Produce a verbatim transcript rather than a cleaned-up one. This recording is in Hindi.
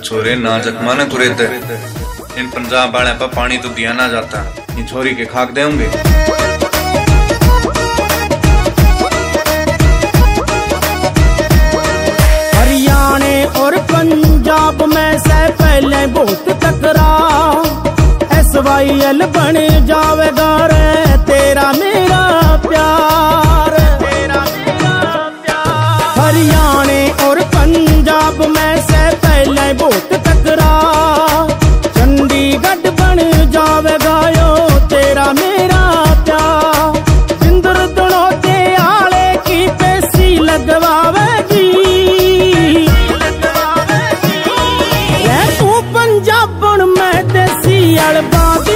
छोरे ना जख्मा न कुरेते इन पंजाब वाले पर पानी तो दिया ना जाता, ये छोरी के खाक देंगे। हरियाणा और पंजाब में से पहले बहुत टकराव, एस वाई एल बन जावेगा रे तेरा मेरा प्यार, तेरा मेरा प्यार। हरियाणा और पंजाब में से पहले बहुत टकराव, चंडीगढ़ बन जावेगा यो तेरा मेरा प्यार। जिंदर दड़ोते आले की पेशी लगवावेगी, तू पंजाबन में देसी अड़बा